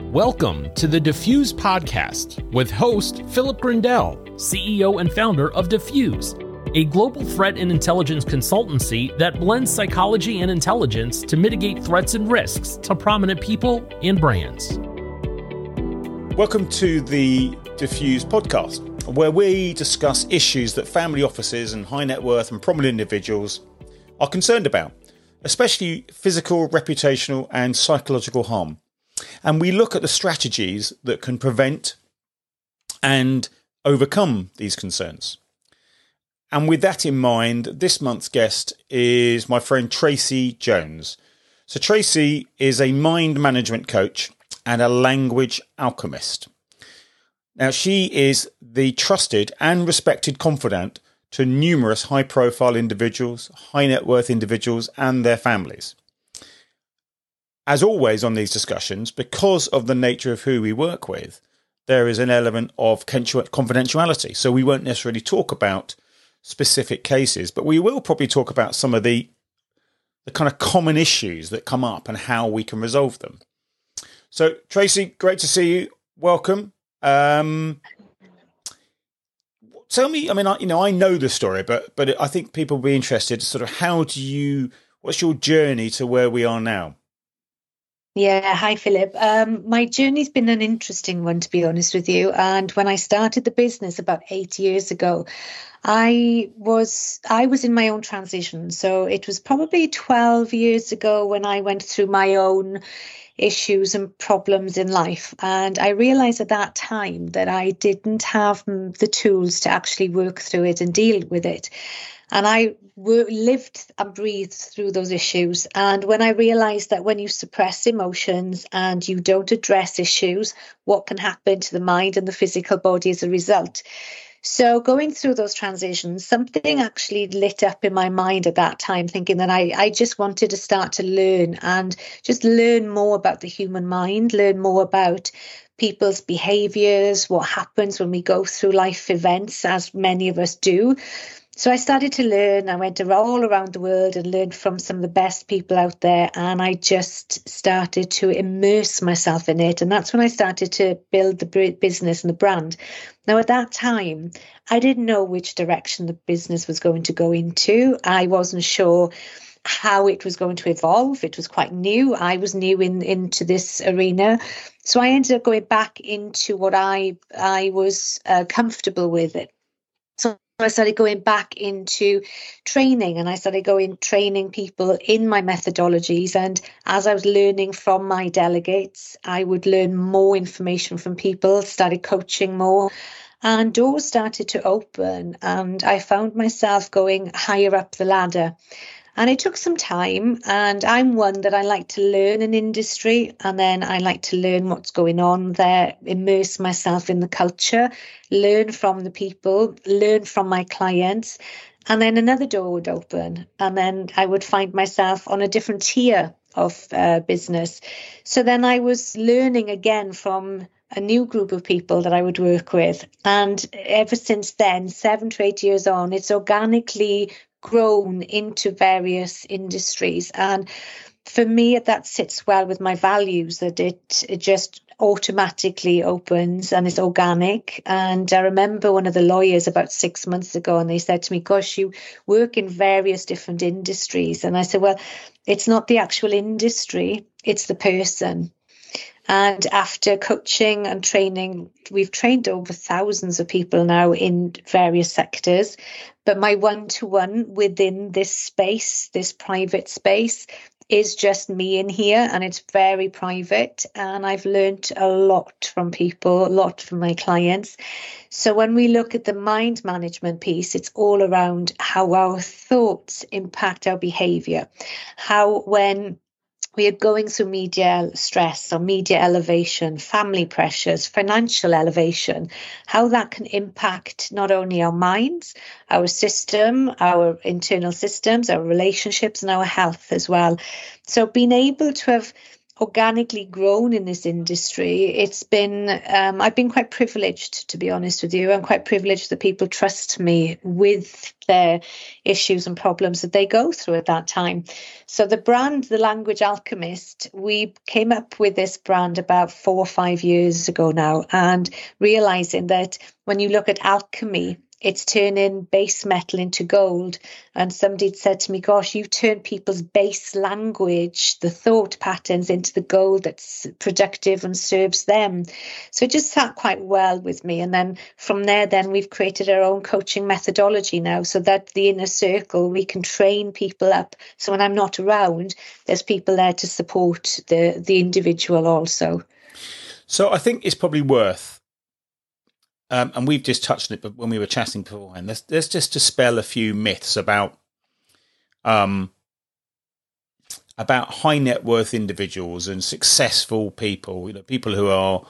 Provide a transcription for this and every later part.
Welcome to the Diffuse Podcast with host Philip Grindell, CEO and founder of Diffuse, a global threat and intelligence consultancy that blends psychology and intelligence to mitigate threats and risks to prominent people and brands. Welcome to the Diffuse Podcast, where we discuss issues that family offices and high net worth and prominent individuals are concerned about, especially physical, reputational and psychological harm. And we look at the strategies that can prevent and overcome these concerns. And with that in mind, this month's guest is my friend Tracy Jones. So Tracy is a mind management coach and a language alchemist. Now, she is the trusted and respected confidant to numerous high-profile individuals, high net worth individuals and their families. As always on these discussions, because of the nature of who we work with, there is an element of confidentiality. So we won't necessarily talk about specific cases, but we will probably talk about some of the kind of common issues that come up and how we can resolve them. So Tracy, great to see you. Welcome. Tell me, I mean, I know the story, but I think people will be interested. Sort of, what's your journey to where we are now? Yeah, hi Philip. My journey's been an interesting one, to be honest with you. And when I started the business about 8 years ago, I was in my own transition. So it was probably 12 years ago when I went through my own issues and problems in life. And I realized at that time that I didn't have the tools to actually work through it and deal with it. And I lived and breathed through those issues. And when I realized that when you suppress emotions and you don't address issues, what can happen to the mind and the physical body as a result? So going through those transitions, something actually lit up in my mind at that time, thinking that I just wanted to start to learn and just learn more about the human mind, learn more about people's behaviors, what happens when we go through life events, as many of us do. So I started to learn. I went all around the world and learned from some of the best people out there. And I just started to immerse myself in it. And that's when I started to build the business and the brand. Now, at that time, I didn't know which direction the business was going to go into. I wasn't sure how it was going to evolve. It was quite new. I was new into this arena. So I ended up going back into what I was comfortable with it. So I started going back into training, and I started training people in my methodologies. And as I was learning from my delegates, I would learn more information from people, started coaching more, and doors started to open. And I found myself going higher up the ladder. And it took some time, and I'm one that I like to learn an industry, and then I like to learn what's going on there, immerse myself in the culture, learn from the people, learn from my clients, and then another door would open, and then I would find myself on a different tier of business. So then I was learning again from a new group of people that I would work with. And ever since then, 7 to 8 years on, it's organically grown into various industries. And for me, that sits well with my values, that it just automatically opens and it's organic. And I remember one of the lawyers about 6 months ago, and they said to me, gosh, you work in various different industries. And I said, well, it's not the actual industry, it's the person. And after coaching and training, we've trained over thousands of people now in various sectors. But my one-to-one within this space, this private space, is just me in here, and it's very private. And I've learned a lot from people, a lot from my clients. So when we look at the mind management piece, it's all around how our thoughts impact our behavior, how when we are going through media stress or media elevation, family pressures, financial elevation, how that can impact not only our minds, our system, our internal systems, our relationships, and our health as well. So being able to have organically grown in this industry, it's been, I've been quite privileged, to be honest with you. I'm quite privileged that people trust me with their issues and problems that they go through at that time. So the brand, The Language Alchemist, we came up with this brand about 4 or 5 years ago now, and realizing that when you look at alchemy, it's turning base metal into gold. And somebody had said to me, gosh, you've turned people's base language, the thought patterns, into the gold that's productive and serves them. So it just sat quite well with me. And then from there, then we've created our own coaching methodology now, so that the inner circle, we can train people up. So when I'm not around, there's people there to support the individual also. So I think it's probably worth, and we've just touched on it, but when we were chatting beforehand, let's just dispel a few myths about high net worth individuals and successful people. People who are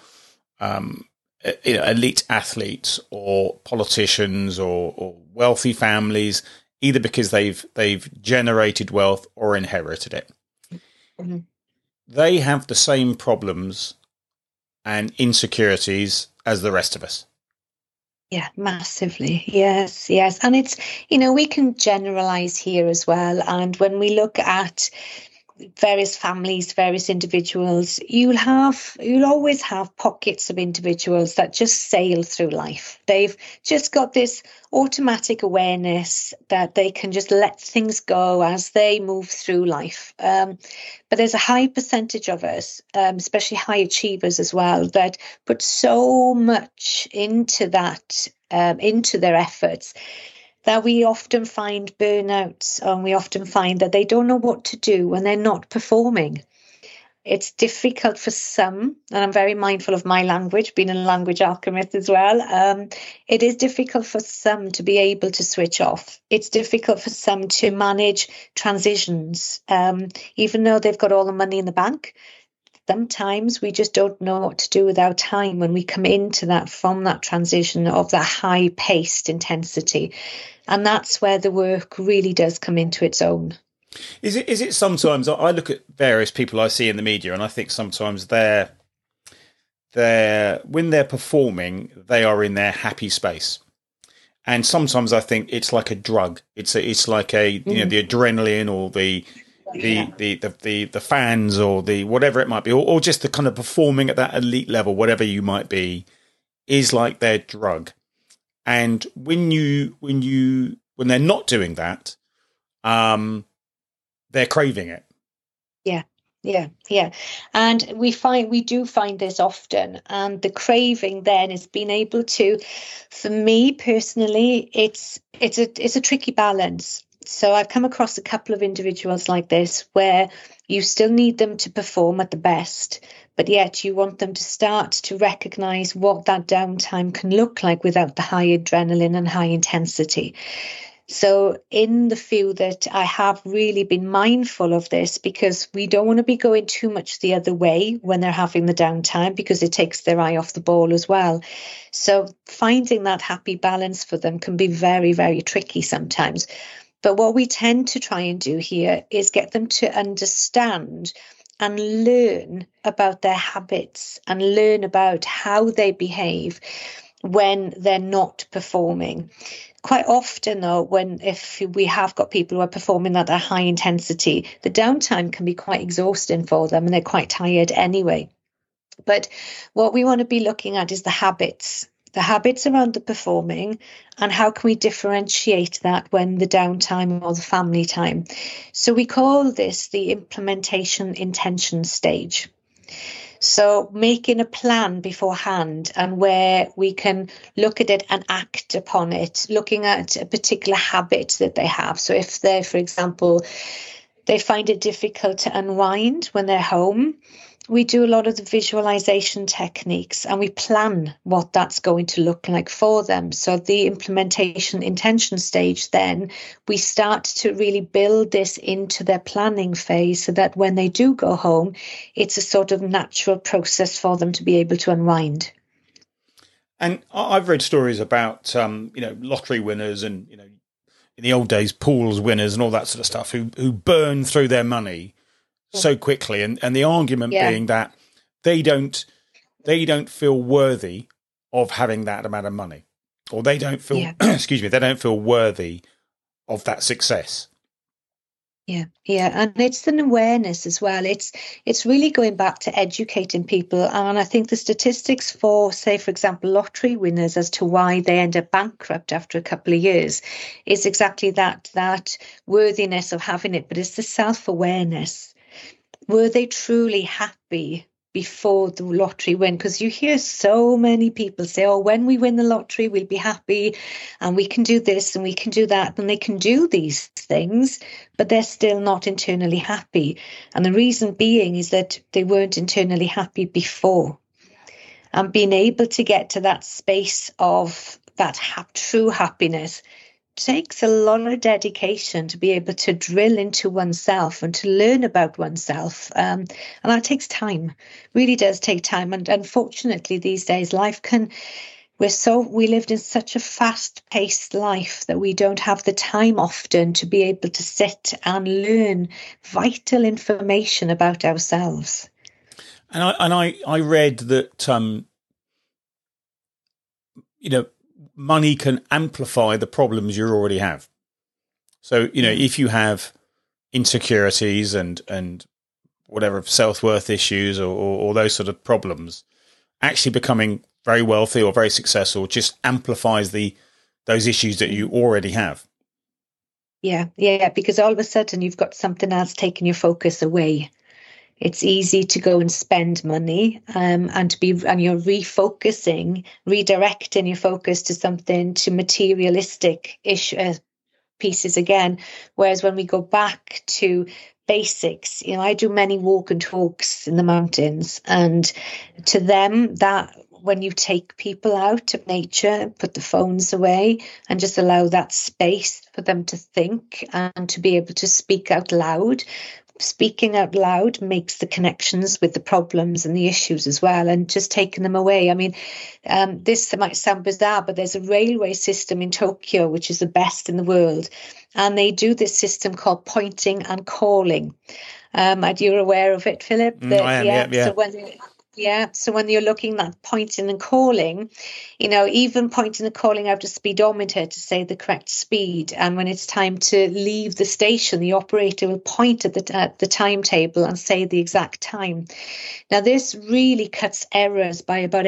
elite athletes or politicians or wealthy families, either because they've generated wealth or inherited it. Mm-hmm. They have the same problems and insecurities as the rest of us. Yeah, massively. Yes. And it's, we can generalize here as well. And when we look at various families, various individuals, you'll always have pockets of individuals that just sail through life. They've just got this automatic awareness that they can just let things go as they move through life. But there's a high percentage of us, especially high achievers as well, that put so much into that, into their efforts, that we often find burnouts, and we often find that they don't know what to do when they're not performing. It's difficult for some, and I'm very mindful of my language, being a language alchemist as well. It is difficult for some to be able to switch off. It's difficult for some to manage transitions, even though they've got all the money in the bank. Sometimes we just don't know what to do with our time when we come into that, from that transition of that high-paced intensity. And that's where the work really does come into its own. Is it sometimes, I look at various people I see in the media, and I think sometimes when they're performing, they are in their happy space. And sometimes I think it's like a drug. It's like the adrenaline or the fans or the whatever it might be, or just the kind of performing at that elite level, whatever you might be, is like their drug. And when they're not doing that, they're craving it. Yeah. And we do find this often. And the craving then is being able to, for me personally, it's a tricky balance. So I've come across a couple of individuals like this where you still need them to perform at the best, but yet you want them to start to recognize what that downtime can look like without the high adrenaline and high intensity. So in the few that I have really been mindful of this, because we don't want to be going too much the other way when they're having the downtime, because it takes their eye off the ball as well. So finding that happy balance for them can be very, very tricky sometimes. But what we tend to try and do here is get them to understand and learn about their habits and learn about how they behave when they're not performing. Quite often, though, if we have got people who are performing at a high intensity, the downtime can be quite exhausting for them, and they're quite tired anyway. But what we want to be looking at is the habits around the performing, and how can we differentiate that when the downtime or the family time. So we call this the implementation intention stage. So making a plan beforehand, and where we can look at it and act upon it, looking at a particular habit that they have. So if they're, for example, they find it difficult to unwind when they're home, we do a lot of the visualization techniques, and we plan what that's going to look like for them. So the implementation intention stage, then we start to really build this into their planning phase, so that when they do go home, it's a sort of natural process for them to be able to unwind. And I've read stories about, lottery winners and, in the old days, pools winners and all that sort of stuff who burn through their money so quickly, and the argument being that they don't feel worthy of having that amount of money, or they don't feel excuse me, they don't feel worthy of that success. Yeah, and it's an awareness as well. It's really going back to educating people, and I think the statistics for, say, for example, lottery winners as to why they end up bankrupt after a couple of years is exactly that worthiness of having it, but it's the self-awareness. Were they truly happy before the lottery win? Because you hear so many people say, oh, when we win the lottery, we'll be happy and we can do this and we can do that. And they can do these things, but they're still not internally happy. And the reason being is that they weren't internally happy before. And being able to get to that space of that true happiness takes a lot of dedication to be able to drill into oneself and to learn about oneself. And that takes time, really does take time. And unfortunately, these days, we lived in such a fast-paced life that we don't have the time often to be able to sit and learn vital information about ourselves. And I read that, money can amplify the problems you already have. So, if you have insecurities and whatever self-worth issues or those sort of problems, actually becoming very wealthy or very successful just amplifies those issues that you already have. Yeah, because all of a sudden you've got something else taking your focus away. It's easy to go and spend money, and you're redirecting your focus to something, to materialistic pieces again. Whereas when we go back to basics, I do many walk and talks in the mountains, and to them that when you take people out of nature, put the phones away and just allow that space for them to think and to be able to speak out loud. Speaking out loud makes the connections with the problems and the issues as well, and just taking them away. I mean, this might sound bizarre, but there's a railway system in Tokyo, which is the best in the world. And they do this system called pointing and calling. Are you aware of it, Philip? I am, yeah. So when you're looking at pointing and calling, even pointing and calling out a speedometer to say the correct speed. And when it's time to leave the station, the operator will point at the timetable and say the exact time. Now, this really cuts errors by about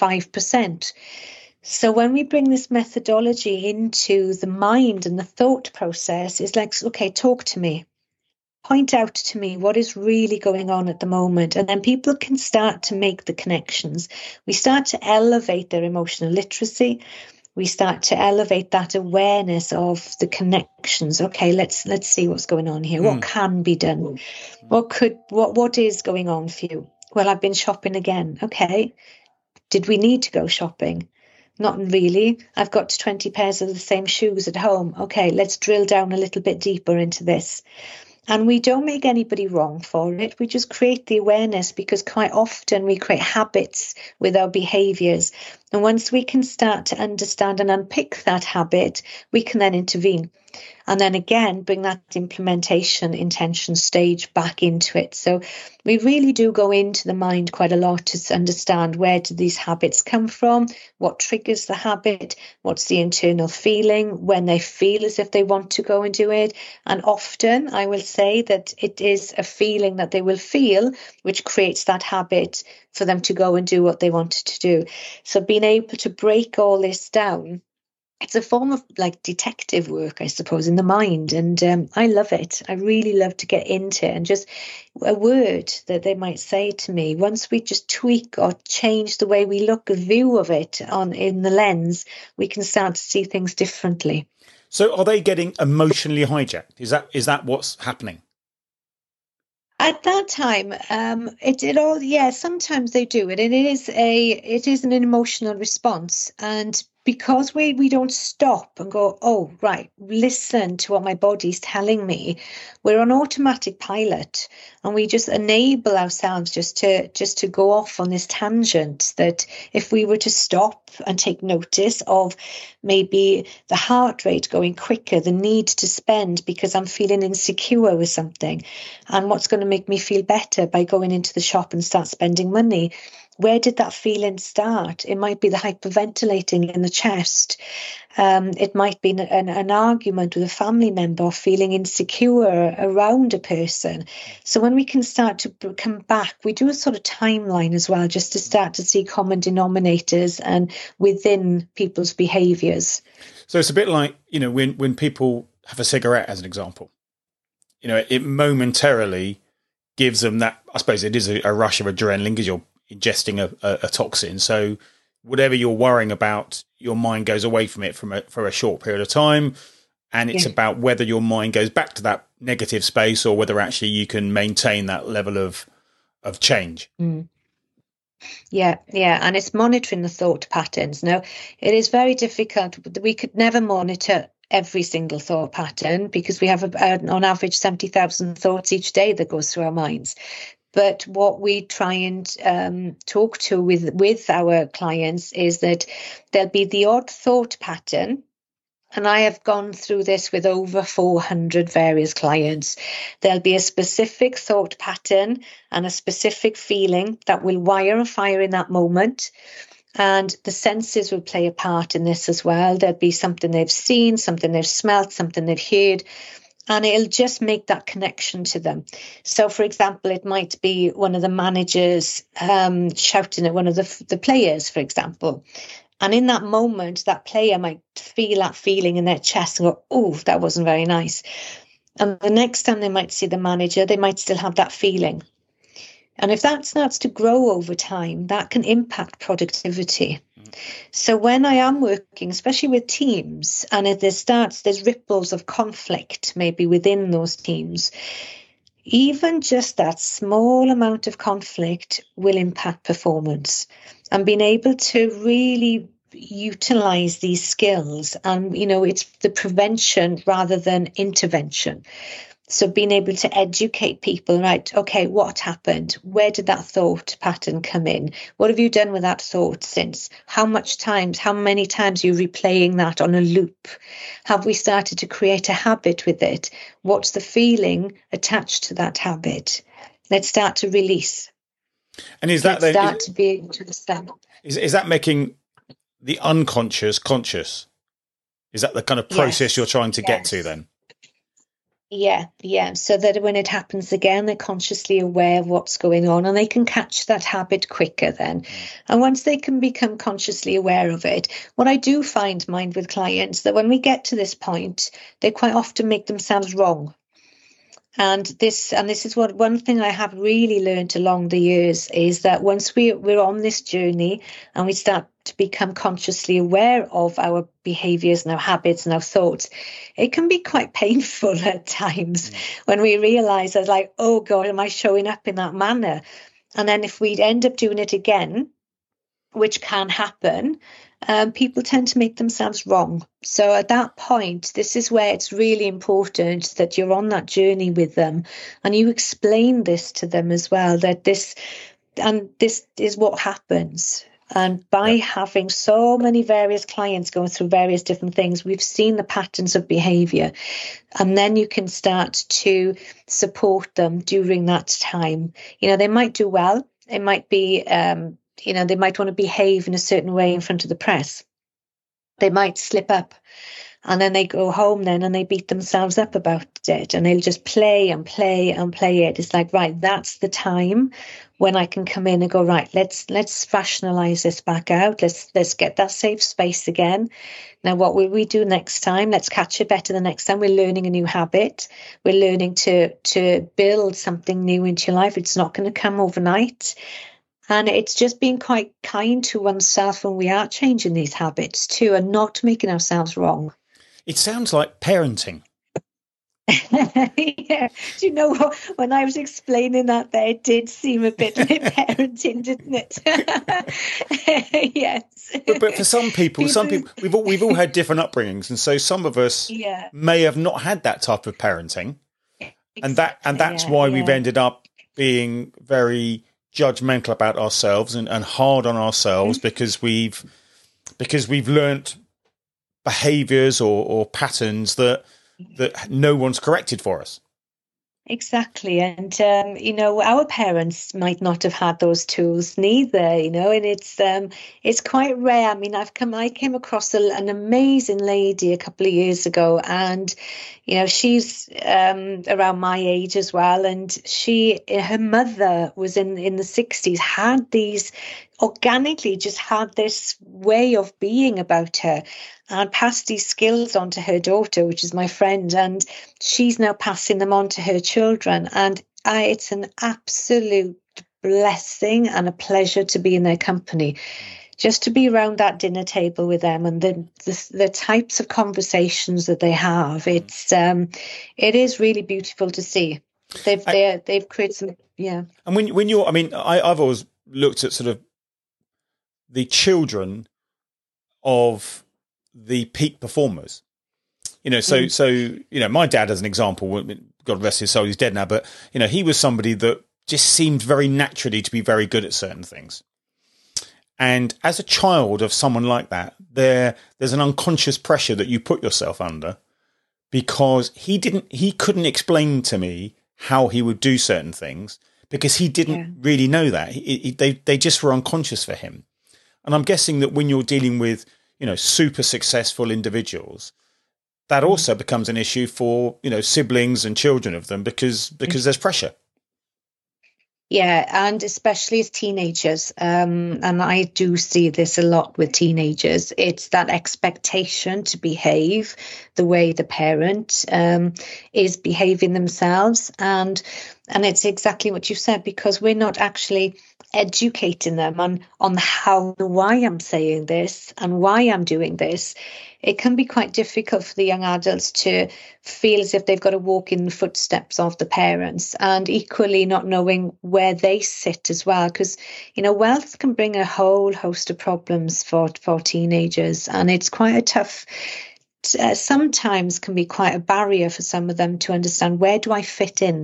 85%. So when we bring this methodology into the mind and the thought process, it's like, okay, talk to me. Point out to me what is really going on at the moment, and then people can start to make the connections. We start to elevate their emotional literacy. We start to elevate that awareness of the connections. Okay, let's see what's going on here. What can be done? What is going on for you? Well, I've been shopping again. Okay, did we need to go shopping? Not really. I've got 20 pairs of the same shoes at home. Okay, let's drill down a little bit deeper into this. And we don't make anybody wrong for it. We just create the awareness, because quite often we create habits with our behaviours. And once we can start to understand and unpick that habit, we can then intervene. And then again, bring that implementation intention stage back into it. So we really do go into the mind quite a lot to understand, where do these habits come from? What triggers the habit? What's the internal feeling when they feel as if they want to go and do it? And often I will say that it is a feeling that they will feel which creates that habit for them to go and do what they wanted to do. So being able to break all this down, it's a form of like detective work, I suppose, in the mind. And I love it. I really love to get into it. And just a word that they might say to me, once we just tweak or change the way we look, a view of it in the lens, we can start to see things differently. So are they getting emotionally hijacked? Is that what's happening? At that time, sometimes they do it. And it is an emotional response. And because we don't stop and go, oh, right, listen to what my body's telling me, we're on automatic pilot, and we just enable ourselves just to go off on this tangent, that if we were to stop and take notice of maybe the heart rate going quicker, the need to spend because I'm feeling insecure with something, and what's going to make me feel better by going into the shop and start spending money. Where did that feeling start? It might be the hyperventilating in the chest. It might be an argument with a family member, or feeling insecure around a person. So when we can start to come back, we do a sort of timeline as well, just to start to see common denominators and within people's behaviours. So it's a bit like, when people have a cigarette, as an example, it momentarily gives them that, I suppose it is a rush of adrenaline because you're ingesting a toxin. So whatever you're worrying about, your mind goes away from it for a short period of time. And it's about whether your mind goes back to that negative space, or whether actually you can maintain that level of change. Mm. Yeah. And it's monitoring the thought patterns. Now, it is very difficult. We could never monitor every single thought pattern, because we have on average 70,000 thoughts each day that goes through our minds. But what we try and talk to with our clients is that there'll be the odd thought pattern. And I have gone through this with over 400 various clients. There'll be a specific thought pattern and a specific feeling that will wire and fire in that moment. And the senses will play a part in this as well. There'll be something they've seen, something they've smelt, something they've heard. And it'll just make that connection to them. So, for example, it might be one of the managers shouting at one of the players, for example. And in that moment, that player might feel that feeling in their chest and go, oh, that wasn't very nice. And the next time they might see the manager, they might still have that feeling. And if that starts to grow over time, that can impact productivity. So when I am working, especially with teams, and there's ripples of conflict maybe within those teams, even just that small amount of conflict will impact performance. And being able to really utilize these skills, and it's the prevention rather than intervention. So being able to educate people, right, okay, what happened? Where did that thought pattern come in? What have you done with that thought since? How many times are you replaying that on a loop? Have we started to create a habit with it? What's the feeling attached to that habit? Let's start to release. And is that then, start to be able to understand? Is that making the unconscious conscious? Is that the kind of process you're trying to get to then? Yeah. So that when it happens again, they're consciously aware of what's going on, and they can catch that habit quicker then. And once they can become consciously aware of it, what I do find with clients, that when we get to this point, they quite often make themselves wrong. And this is what one thing I have really learned along the years is that once we're on this journey and we start to become consciously aware of our behaviors and our habits and our thoughts, it can be quite painful at times when we realize that, like, oh God, am I showing up in that manner? And then if we end up doing it again, which can happen, people tend to make themselves wrong. So at that point, this is where it's really important that you're on that journey with them and you explain this to them as well, that this is what happens. And by having so many various clients going through various different things, we've seen the patterns of behavior. And then you can start to support them during that time. They might do well. It might be they might want to behave in a certain way in front of the press. They might slip up, and then they go home then and they beat themselves up about it, and they'll just play and play and play it. It's like, right, that's the time when I can come in and go, right, let's rationalize this back out. Let's get that safe space again. Now, what will we do next time? Let's catch it better the next time. We're learning a new habit. We're learning to build something new into your life. It's not going to come overnight. And it's just being quite kind to oneself when we are changing these habits too, and not making ourselves wrong. It sounds like parenting. Yeah. Do you know what? When I was explaining that there, it did seem a bit like parenting, didn't it? Yes. But for some people, we've all had different upbringings, and so some of us Yeah, may have not had that type of parenting, and that's yeah, why we've yeah. ended up being very judgmental about ourselves and hard on ourselves because we've learnt behaviours or patterns that no one's corrected for us. Exactly. And, our parents might not have had those tools neither, and it's quite rare. I mean, I came across an amazing lady a couple of years ago, and, she's around my age as well. And her mother was in the 60s, had these organically just had this way of being about her and passed these skills on to her daughter, which is my friend, and she's now passing them on to her children. And it's an absolute blessing and a pleasure to be in their company, just to be around that dinner table with them and the types of conversations that they have. It is really beautiful to see. They've created some, yeah. And when you're, I mean, I've always looked at sort of the children of the peak performers, so my dad, as an example, God rest his soul, he's dead now, but he was somebody that just seemed very naturally to be very good at certain things. And as a child of someone like that, there's an unconscious pressure that you put yourself under, because he couldn't explain to me how he would do certain things, because he didn't really know that. They just were unconscious for him. And I'm guessing that when you're dealing with, super successful individuals, that also becomes an issue for, siblings and children of them, because there's pressure. Yeah, and especially as teenagers, and I do see this a lot with teenagers, it's that expectation to behave the way the parent is behaving themselves. And it's exactly what you said, because we're not actually educating them on how, why I'm saying this and why I'm doing this. It can be quite difficult for the young adults to feel as if they've got to walk in the footsteps of the parents, and equally not knowing where they sit as well. Because, wealth can bring a whole host of problems for teenagers, and it's quite a tough, sometimes can be quite a barrier for some of them to understand, where do I fit in?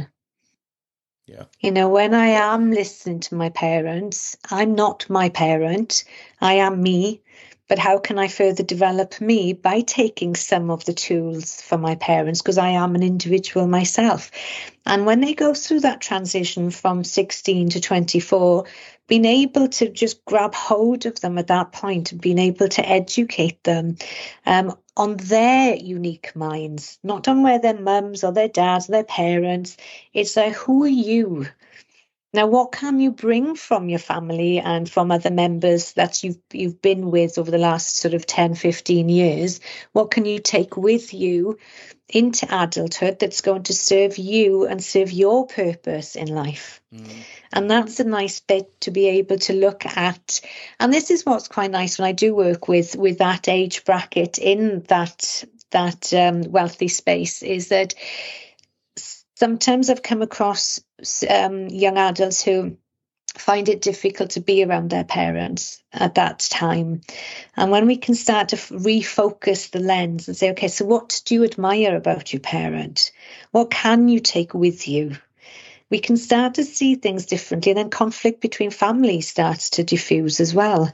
Yeah. When I am listening to my parents, I'm not my parent, I am me. But how can I further develop me? By taking some of the tools from my parents, because I am an individual myself. And when they go through that transition from 16 to 24, being able to just grab hold of them at that point and being able to educate them on their unique minds, not on where their mums or their dads or their parents. It's like, who are you? Now, what can you bring from your family and from other members that you've been with over the last sort of 10, 15 years? What can you take with you into adulthood that's going to serve you and serve your purpose in life? And that's a nice bit to be able to look at. And this is what's quite nice when I do work with that age bracket in that wealthy space, is that sometimes I've come across young adults who find it difficult to be around their parents at that time. And when we can start to refocus the lens and say, okay, so what do you admire about your parent? What can you take with you? We can start to see things differently, and then conflict between families starts to diffuse as well.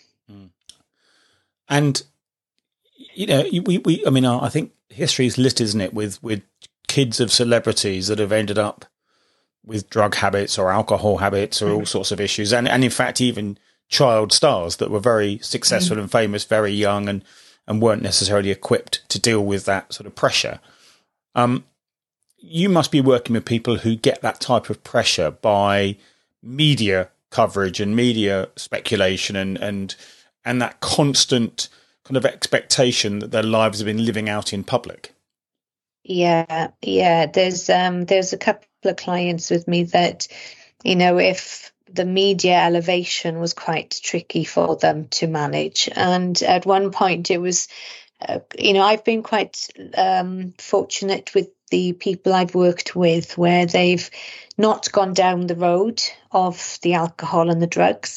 And, I think history is lit, isn't it, with kids of celebrities that have ended up with drug habits or alcohol habits or all sorts of issues. And in fact, even child stars that were very successful and famous very young and weren't necessarily equipped to deal with that sort of pressure. You must be working with people who get that type of pressure by media coverage and media speculation and that constant kind of expectation that their lives have been living out in public. Yeah. There's a couple of clients with me that, if the media elevation was quite tricky for them to manage, and at one point it was, I've been quite fortunate with the people I've worked with where they've not gone down the road of the alcohol and the drugs,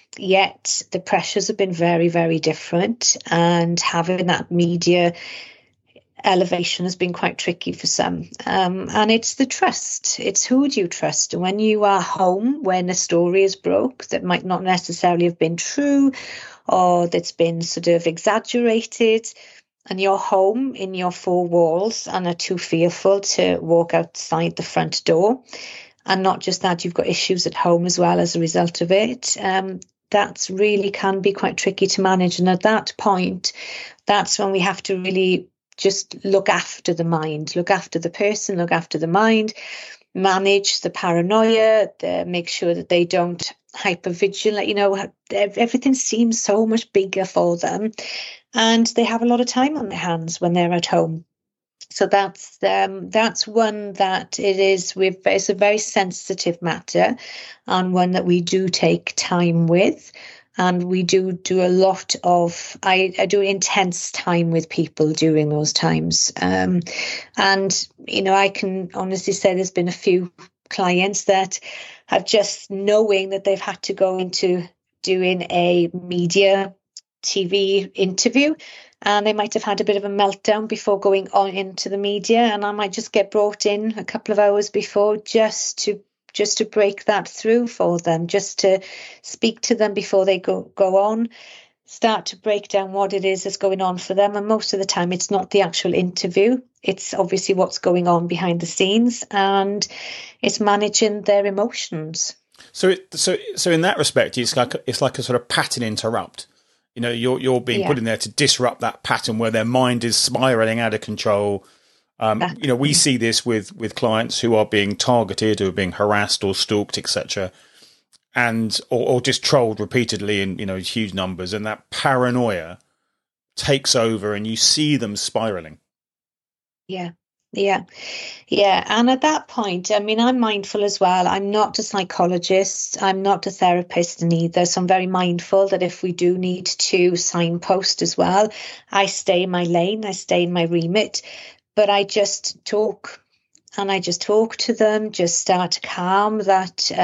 yet the pressures have been very, very different, and having that media elevation has been quite tricky for some. And it's the trust. It's who do you trust? And when you are home, when a story is broke that might not necessarily have been true, or that's been sort of exaggerated, and you're home in your four walls and are too fearful to walk outside the front door, and not just that, you've got issues at home as well as a result of it, that really can be quite tricky to manage. And at that point, that's when we have to really just look after the mind, look after the person, look after the mind, manage the paranoia, make sure that they don't hypervigilate. You know, everything seems so much bigger for them, and they have a lot of time on their hands when they're at home. So that's one that it's a very sensitive matter, and one that we do take time with. And we do a lot of, I do intense time with people during those times. And, you know, I can honestly say there's been a few clients that have just knowing that they've had to go into doing a media TV interview, and they might have had a bit of a meltdown before going on into the media. And I might just get brought in a couple of hours before just to break that through for them, just to speak to them before they go on, start to break down what it is that's going on for them. And most of the time, it's not the actual interview. It's obviously what's going on behind the scenes, and it's managing their emotions. So in that respect, it's like a sort of pattern interrupt. You know, you're being put in there to disrupt that pattern where their mind is spiraling out of control. You know, we see this with clients who are being targeted, or being harassed or stalked, etc., and or just trolled repeatedly in, you know, huge numbers, and that paranoia takes over, and you see them spiraling. Yeah. And at that point, I mean, I'm mindful as well. I'm not a psychologist. I'm not a therapist neither. So I'm very mindful that if we do need to signpost as well, I stay in my lane, I stay in my remit. But I just talk, and I just talk to them, just start to calm the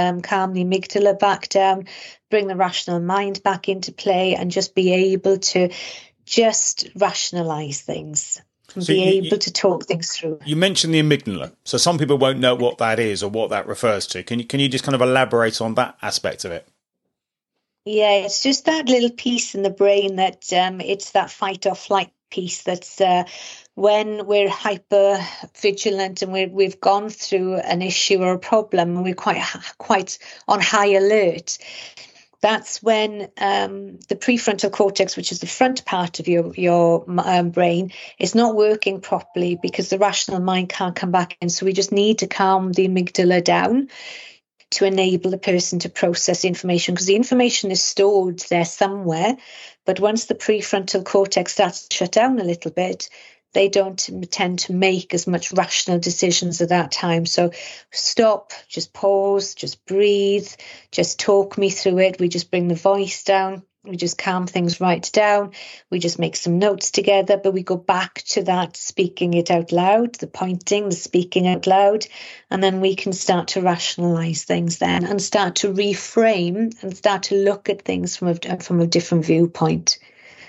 amygdala back down, bring the rational mind back into play, and just be able to just rationalize things. So be able to talk things through. You mentioned the amygdala, so some people won't know what that is or what that refers to. Can you just kind of elaborate on that aspect of it? Yeah, it's just that little piece in the brain that it's that fight or flight piece that's when we're hyper vigilant and we've gone through an issue or a problem and we're quite on high alert. That's when the prefrontal cortex, which is the front part of your brain, is not working properly because the rational mind can't come back in. So we just need to calm the amygdala down to enable the person to process information, because the information is stored there somewhere. But once the prefrontal cortex starts to shut down a little bit, they don't tend to make as much rational decisions at that time. So stop, just pause, just breathe, just talk me through it. We just bring the voice down. We just calm things right down. We just make some notes together, but we go back to that speaking it out loud, the pointing, the speaking out loud, and then we can start to rationalize things then and start to reframe and start to look at things from a different viewpoint.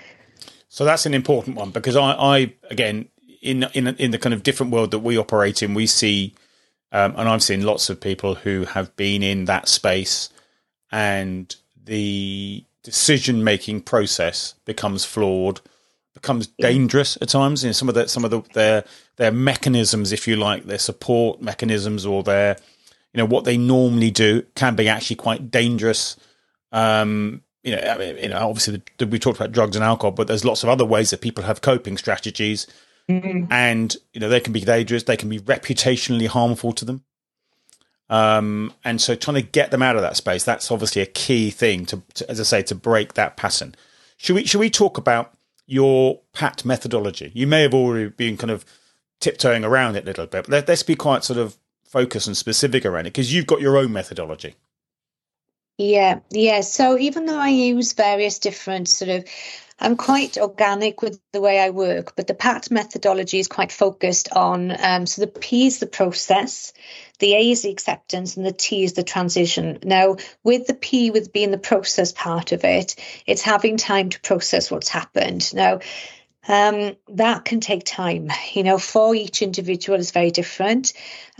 So that's an important one, because I again, in the kind of different world that we operate in, we see, and I've seen lots of people who have been in that space, and the decision-making process becomes flawed, becomes dangerous at times. You know, some of their mechanisms, if you like, their support mechanisms, or their, you know, what they normally do can be actually quite dangerous. You know, I mean, obviously we talked about drugs and alcohol, but there's lots of other ways that people have coping strategies, and you know, they can be dangerous. They can be reputationally harmful to them. And so trying to get them out of that space, that's obviously a key thing to as I say, to break that pattern. Should we talk about your PAT methodology? You may have already been kind of tiptoeing around it a little bit, but let's be quite sort of focused and specific around it, because you've got your own methodology. Yeah. So even though I use various different sort of I'm quite organic with the way I work, but the PAT methodology is quite focused on, so the P is the process, the A is the acceptance, and the T is the transition. Now, with the P, with being the process part of it, it's having time to process what's happened. Now, that can take time, for each individual is very different.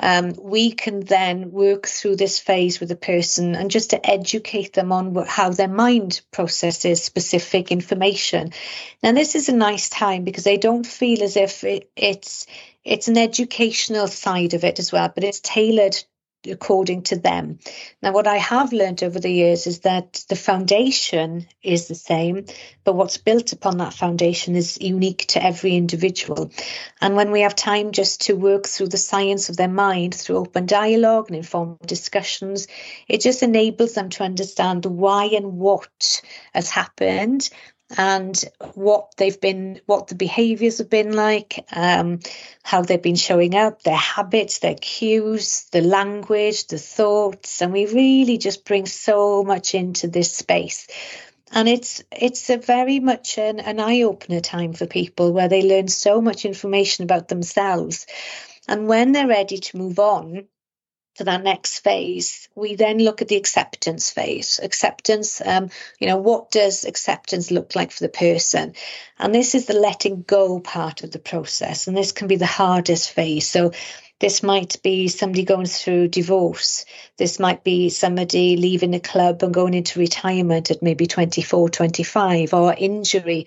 We can then work through this phase with a person and just to educate them on how their mind processes specific information. Now, this is a nice time because they don't feel as if it's an educational side of it as well, but it's tailored according to them. Now, what I have learned over the years is that the foundation is the same, but what's built upon that foundation is unique to every individual. And when we have time just to work through the science of their mind through open dialogue and informed discussions, it just enables them to understand why and what has happened and what the behaviours have been like, how they've been showing up, their habits, their cues, the language, the thoughts, and we really just bring so much into this space. And it's a very much an eye-opener time for people where they learn so much information about themselves. And when they're ready to move on to that next phase, we then look at the acceptance phase. Acceptance, what does acceptance look like for the person? And this is the letting go part of the process. And this can be the hardest phase. So this might be somebody going through divorce. This might be somebody leaving the club and going into retirement at maybe 24, 25, or injury.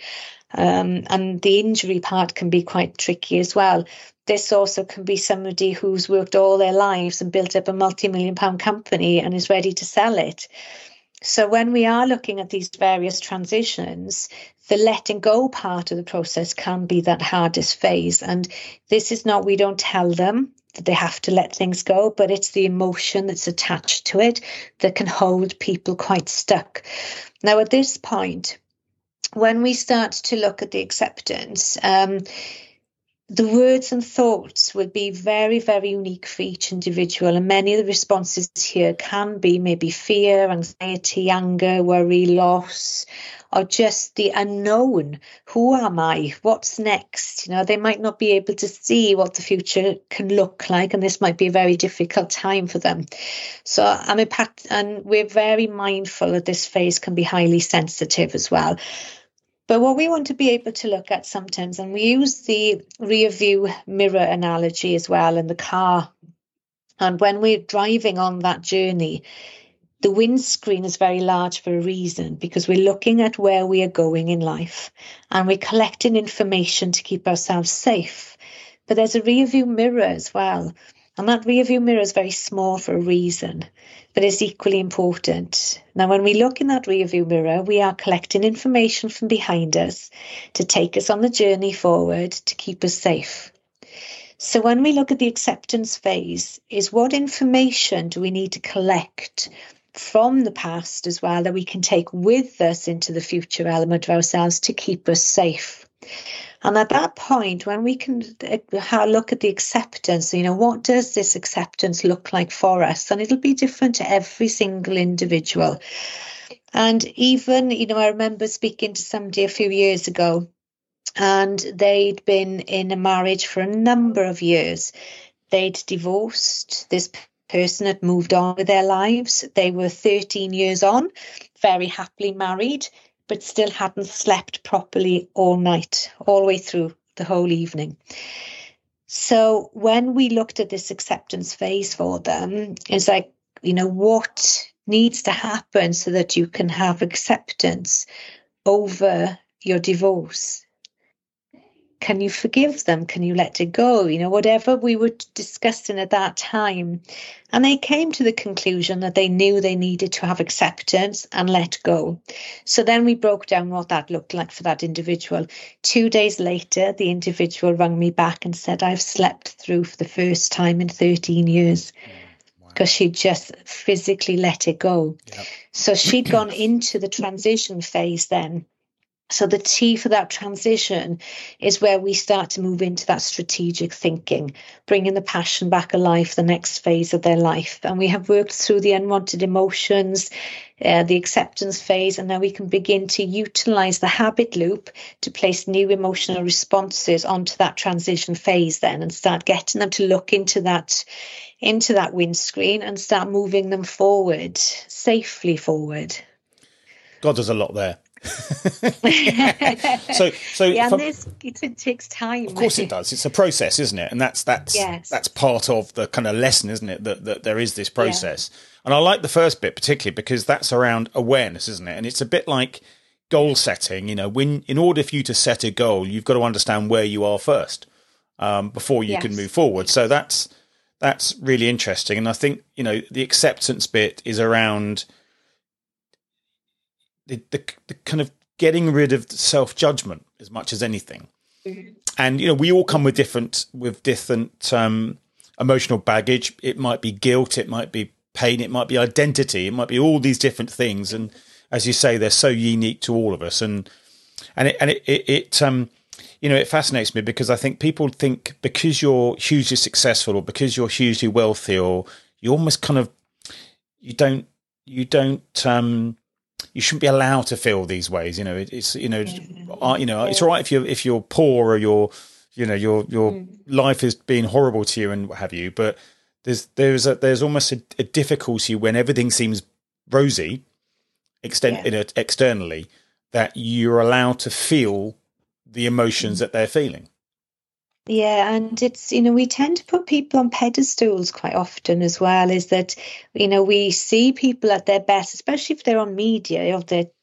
And the injury part can be quite tricky as well. This also can be somebody who's worked all their lives and built up a multi-million-pound company and is ready to sell it. So when we are looking at these various transitions, the letting go part of the process can be that hardest phase. And this is not, we don't tell them that they have to let things go, but it's the emotion that's attached to it that can hold people quite stuck. Now, at this point, when we start to look at the acceptance, the words and thoughts will be very, very unique for each individual. And many of the responses here can be maybe fear, anxiety, anger, worry, loss, or just the unknown. Who am I? What's next? They might not be able to see what the future can look like. And this might be a very difficult time for them. So and we're very mindful that this phase can be highly sensitive as well. But what we want to be able to look at sometimes, and we use the rear view mirror analogy as well in the car. And when we're driving on that journey, the windscreen is very large for a reason, because we're looking at where we are going in life and we're collecting information to keep ourselves safe. But there's a rear view mirror as well. And that rear view mirror is very small for a reason, but it's equally important. Now, when we look in that rear view mirror, we are collecting information from behind us to take us on the journey forward to keep us safe. So when we look at the acceptance phase, is what information do we need to collect from the past as well that we can take with us into the future element of ourselves to keep us safe? And at that point, when we can look at the acceptance, what does this acceptance look like for us? And it'll be different to every single individual. And even, I remember speaking to somebody a few years ago, and they'd been in a marriage for a number of years. They'd divorced. This person had moved on with their lives. They were 13 years on, very happily married, but still hadn't slept properly all night, all the way through the whole evening. So when we looked at this acceptance phase for them, it's like, what needs to happen so that you can have acceptance over your divorce? Can you forgive them? Can you let it go? Whatever we were discussing at that time. And they came to the conclusion that they knew they needed to have acceptance and let go. So then we broke down what that looked like for that individual. 2 days later, the individual rang me back and said, I've slept through for the first time in 13 years. Because she just physically let it go. Yep. So she'd gone into the transition phase then. So the T for that transition is where we start to move into that strategic thinking, bringing the passion back alive, the next phase of their life. And we have worked through the unwanted emotions, the acceptance phase, and now we can begin to utilize the habit loop to place new emotional responses onto that transition phase then, and start getting them to look into that windscreen and start moving them forward, safely forward. God, there's a lot there. It takes time. Of course it does. It's a process, isn't it? And that's part of the kind of lesson, isn't it? That there is this process. Yeah. And I like the first bit particularly because that's around awareness, isn't it? And it's a bit like goal setting. You know, in order for you to set a goal, you've got to understand where you are first before you can move forward. So that's really interesting. And I think, you know, the acceptance bit is around the kind of getting rid of self-judgment as much as anything. Mm-hmm. And, you know, we all come with different emotional baggage. It might be guilt, it might be pain, it might be identity, it might be all these different things. And as you say, they're so unique to all of us. And it you know, it fascinates me because I think people think because you're hugely successful or because you're hugely wealthy, or you almost kind of, you shouldn't be allowed to feel these ways. You know, it's all right if you're poor or your life is being horrible to you and what have you. But there's almost a difficulty when everything seems rosy, externally, that you're allowed to feel the emotions that they're feeling. Yeah, and it's, you know, we tend to put people on pedestals quite often as well, is that, you know, we see people at their best, especially if they're on media, on the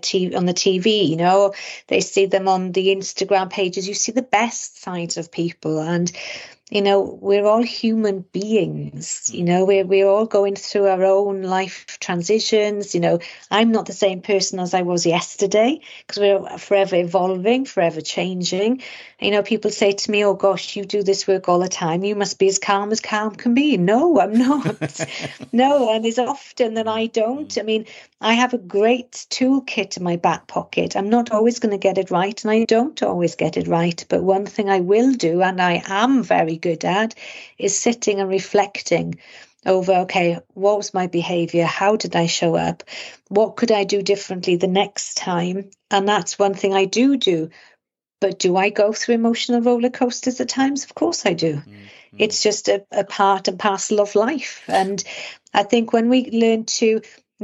TV, you know, they see them on the Instagram pages, you see the best sides of people. And, you know, we're all human beings, you know, we're all going through our own life transitions. You know, I'm not the same person as I was yesterday because we're forever evolving, forever changing. You know, people say to me, oh gosh, you do this work all the time, you must be as calm can be. No, I'm not. No, and it's often that I don't. I mean, I have a great toolkit in my back pocket. I'm not always going to get it right, and I don't always get it right. But one thing I will do, and I am very good at, is sitting and reflecting over, okay, what was my behavior? How did I show up? What could I do differently the next time? And that's one thing I do. But do I go through emotional roller coasters at times? Of course I do. Mm-hmm. It's just a part and parcel of life. And I think when we learn to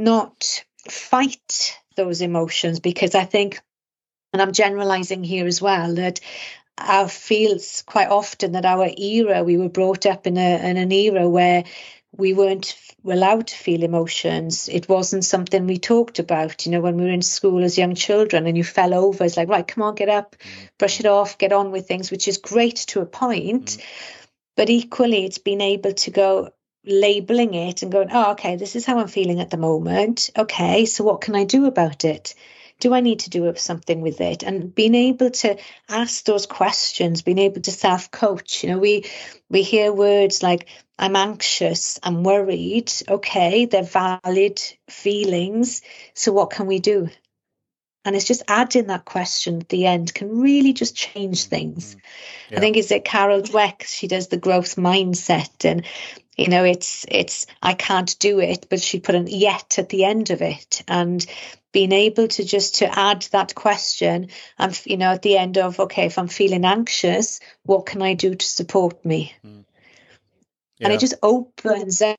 not fight those emotions, because I think, and I'm generalizing here as well, that I feel quite often that our era, we were brought up in an era where we weren't allowed to feel emotions. It wasn't something we talked about, you know, when we were in school as young children and you fell over, it's like, right, come on, get up, brush it off, get on with things, which is great to a point. But equally, it's being able to go labeling it and going, oh, okay, this is how I'm feeling at the moment. Okay, so what can I do about it? Do I need to do something with it? And being able to ask those questions, being able to self-coach. You know, we hear words like, I'm anxious, I'm worried. Okay, they're valid feelings. So what can we do? And it's just adding that question at the end can really just change things. Yeah. I think it's that Carol Dweck, she does the growth mindset, and you know, it's I can't do it, but she put an yet at the end of it, and being able to just to add that question, and you know, at the end of, okay, if I'm feeling anxious, what can I do to support me? Yeah. And it just opens up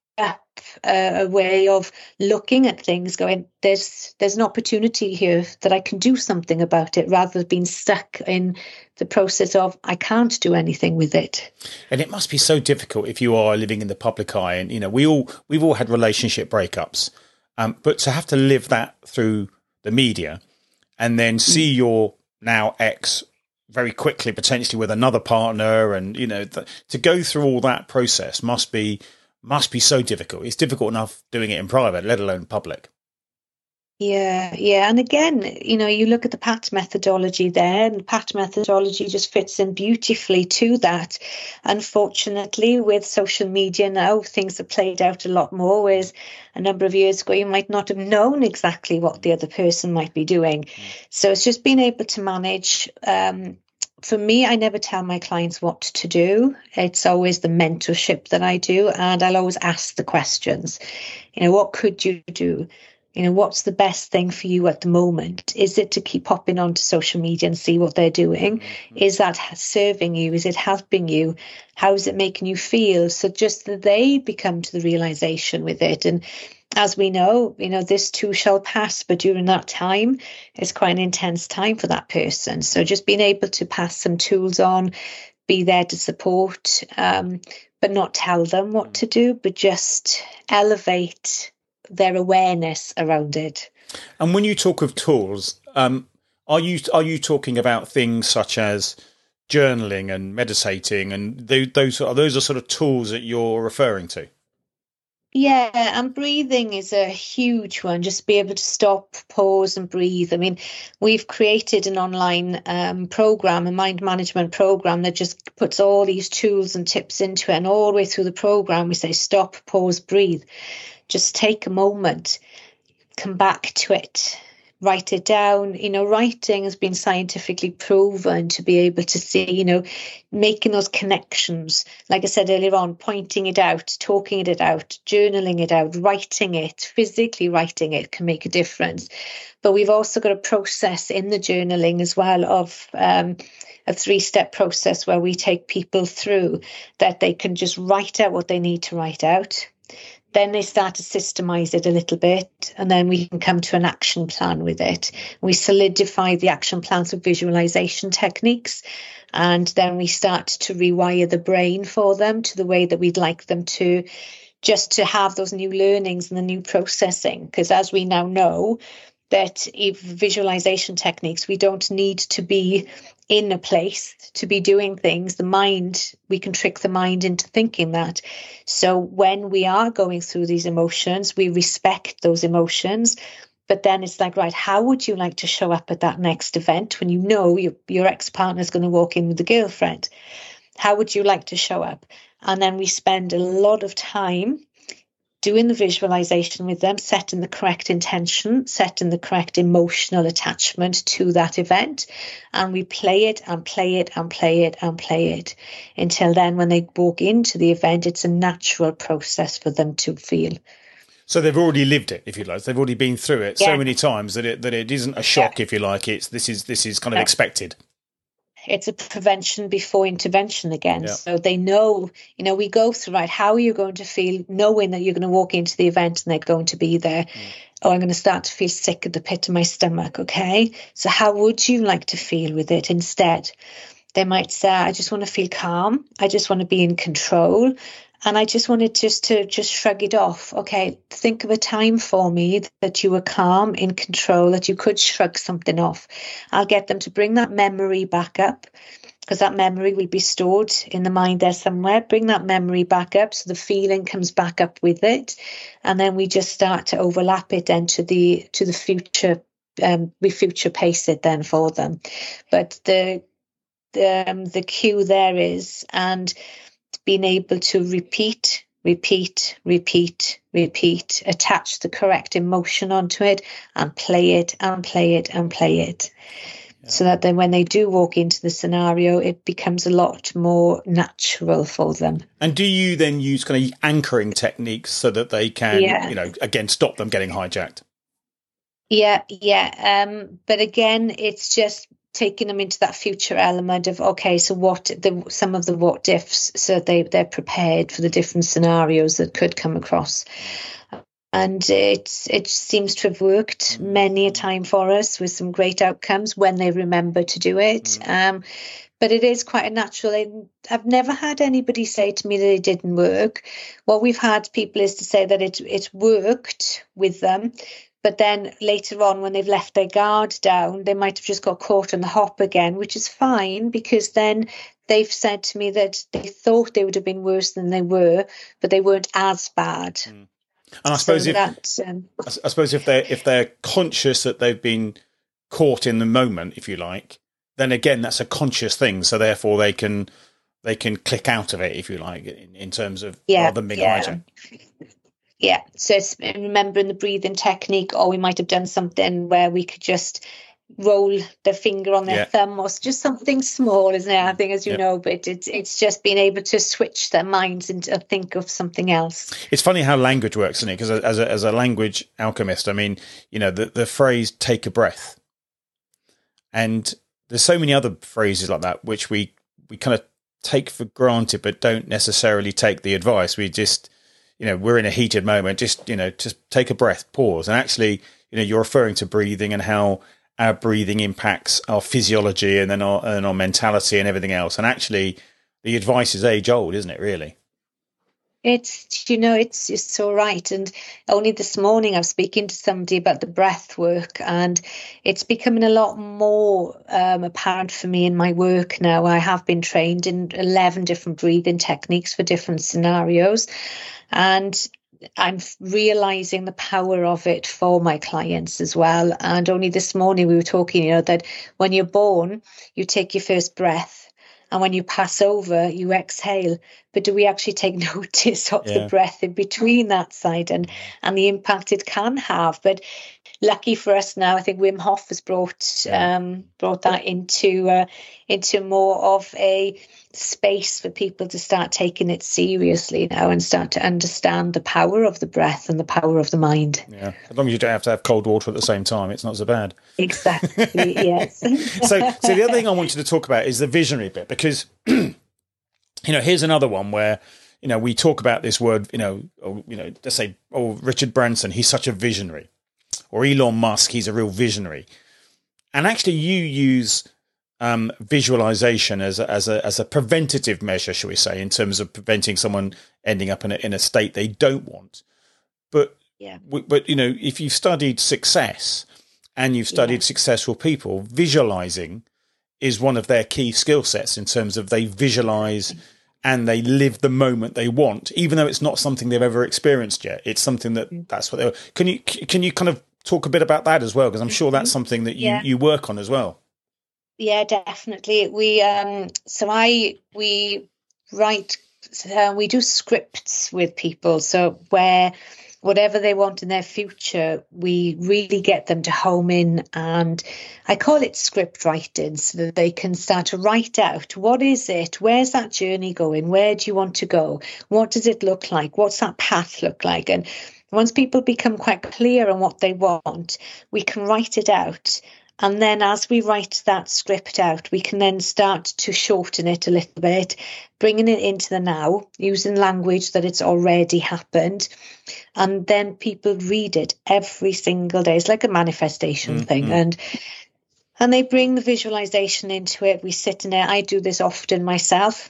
a way of looking at things, going, there's an opportunity here that I can do something about it, rather than being stuck in the process of I can't do anything with it. And it must be so difficult if you are living in the public eye, and you know, we've all had relationship breakups, but to have to live that through the media and then see your now ex very quickly potentially with another partner, and you know, to go through all that process must be so difficult. It's difficult enough doing it in private, let alone public. Yeah. And again, you look at the PAT methodology there, and the PAT methodology just fits in beautifully to that. Unfortunately, with social media now, things are played out a lot more, whereas a number of years ago, you might not have known exactly what the other person might be doing. So it's just being able to manage. For me, I never tell my clients what to do. It's always the mentorship that I do, and I'll always ask the questions. What could you do? What's the best thing for you at the moment? Is it to keep popping onto social media and see what they're doing? Is that serving you? Is it helping you? How's it making you feel? So just that they become to the realization with it. And as we know, this too shall pass, but during that time, it's quite an intense time for that person. So just being able to pass some tools on, be there to support, but not tell them what to do, but just elevate their awareness around it. And when you talk of tools, are you talking about things such as journaling and meditating, and those are sort of tools that you're referring to? Yeah, and breathing is a huge one. Just be able to stop, pause, and breathe. I mean, we've created an online program, a mind management program that just puts all these tools and tips into it. And all the way through the program, we say stop, pause, breathe. Just take a moment, come back to it, write it down. Writing has been scientifically proven to be able to see, making those connections. Like I said earlier on, pointing it out, talking it out, journaling it out, writing it, physically writing it can make a difference. But we've also got a process in the journaling as well of a 3-step process where we take people through that they can just write out what they need to write out. Then they start to systemize it a little bit, and then we can come to an action plan with it. We solidify the action plans with visualization techniques, and then we start to rewire the brain for them to the way that we'd like them to, just to have those new learnings and the new processing. Because as we now know, that visualization techniques, we don't need to be in a place to be doing things. The mind, we can trick the mind into thinking that. So when we are going through these emotions, we respect those emotions. But then it's like, right, how would you like to show up at that next event when your ex-partner is going to walk in with a girlfriend? How would you like to show up? And then we spend a lot of time doing the visualization with them, setting the correct intention, setting the correct emotional attachment to that event. And we play it and play it and play it and play it until then when they walk into the event, it's a natural process for them to feel. So they've already lived it, if you like. They've already been through it so many times that it isn't a shock, if you like. This is kind of expected. It's a prevention before intervention again. Yeah. So they know, we go through, right, how are you going to feel knowing that you're going to walk into the event and they're going to be there? Oh, I'm going to start to feel sick at the pit of my stomach. Okay. So how would you like to feel with it instead? They might say, I just want to feel calm. I just want to be in control. And I just wanted to shrug it off. Okay, think of a time for me that you were calm, in control, that you could shrug something off. I'll get them to bring that memory back up, because that memory will be stored in the mind there somewhere. Bring that memory back up so the feeling comes back up with it. And then we just start to overlap it then to the future. We future pace it then for them. But the cue there is, and being able to repeat, attach the correct emotion onto it and play it and play it and play it. Yeah. So that then when they do walk into the scenario, it becomes a lot more natural for them. And do you then use kind of anchoring techniques so that they can, again, stop them getting hijacked? Yeah. But again, it's just taking them into that future element of, okay, so some of the what ifs, so they're prepared for the different scenarios that could come across. And it seems to have worked many a time for us with some great outcomes when they remember to do it. But it is quite a natural. I've never had anybody say to me that it didn't work. What we've had people is to say that it worked with them. But then later on, when they've left their guard down, they might have just got caught in the hop again, which is fine, because then they've said to me that they thought they would have been worse than they were, but they weren't as bad. And I suppose I suppose if they're conscious that they've been caught in the moment, if you like, then again that's a conscious thing. So therefore they can click out of it, if you like, in terms of rather than being hijacked. Yeah. So it's remembering the breathing technique, or we might have done something where we could just roll the finger on their thumb, or just something small, isn't it? I think, as you know, but it's just being able to switch their minds and think of something else. It's funny how language works, isn't it? Because as a language alchemist, I mean, you know, the phrase "take a breath," and there's so many other phrases like that which we kind of take for granted, but don't necessarily take the advice. We just, you know, we're in a heated moment, just take a breath, pause, and actually, you know, you're referring to breathing and how our breathing impacts our physiology and then our mentality and everything else. And actually, the advice is age old, isn't it? Really, it's so right. And only this morning I was speaking to somebody about the breath work, and it's becoming a lot more apparent for me in my work now. I have been trained in 11 different breathing techniques for different scenarios, and I'm realizing the power of it for my clients as well. And only this morning we were talking, that when you're born, you take your first breath, and when you pass over, you exhale. But do we actually take notice of the breath in between that side and the impact it can have? But lucky for us now, I think Wim Hof has brought that into more of a space for people to start taking it seriously now and start to understand the power of the breath and the power of the mind. Yeah, as long as you don't have to have cold water at the same time, it's not so bad. Exactly, yes. So the other thing I wanted to talk about is the visionary bit, because here's another one where we talk about this word, let's say, Richard Branson, he's such a visionary, or Elon Musk, he's a real visionary, and actually you use visualization as a preventative measure, shall we say, in terms of preventing someone ending up in a state they don't want. But if you've studied success and you've studied successful people, visualizing is one of their key skill sets, in terms of they visualize and they live the moment they want, even though it's not something they've ever experienced yet. It's something that's what they. Can you kind of talk a bit about that as well? Because I'm sure that's something that you work on as well. Yeah, definitely. We do scripts with people. So where whatever they want in their future, we really get them to home in, and I call it script writing, so that they can start to write out, what is it? Where's that journey going? Where do you want to go? What does it look like? What's that path look like? And once people become quite clear on what they want, we can write it out. And then as we write that script out, we can then start to shorten it a little bit, bringing it into the now, using language that it's already happened. And then people read it every single day. It's like a manifestation thing. And they bring the visualization into it. We sit in it. I do this often myself.